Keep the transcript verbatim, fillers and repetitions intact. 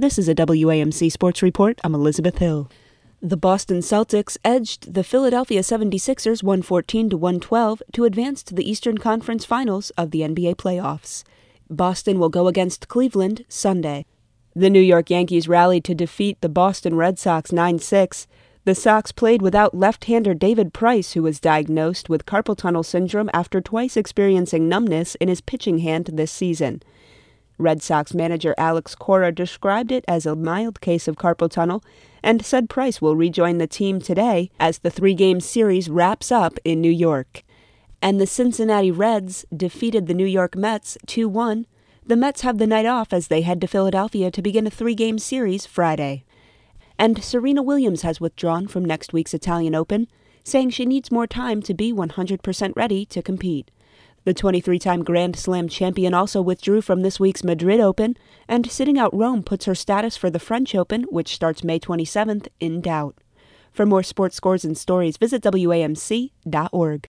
This is a W A M C Sports Report. I'm Elizabeth Hill. The Boston Celtics edged the Philadelphia seventy-sixers one fourteen to one twelve to advance to the Eastern Conference Finals of the N B A playoffs. Boston will go against Cleveland Sunday. The New York Yankees rallied to defeat the Boston Red Sox nine six. The Sox played without left-hander David Price, who was diagnosed with carpal tunnel syndrome after twice experiencing numbness in his pitching hand this season. Red Sox manager Alex Cora described it as a mild case of carpal tunnel and said Price will rejoin the team today as the three-game series wraps up in New York. And the Cincinnati Reds defeated the New York Mets two one. The Mets have the night off as they head to Philadelphia to begin a three-game series Friday. And Serena Williams has withdrawn from next week's Italian Open, saying she needs more time to be one hundred percent ready to compete. The twenty-three-time Grand Slam champion also withdrew from this week's Madrid Open, and sitting out Rome puts her status for the French Open, which starts May twenty-seventh, in doubt. For more sports scores and stories, visit W A M C dot org.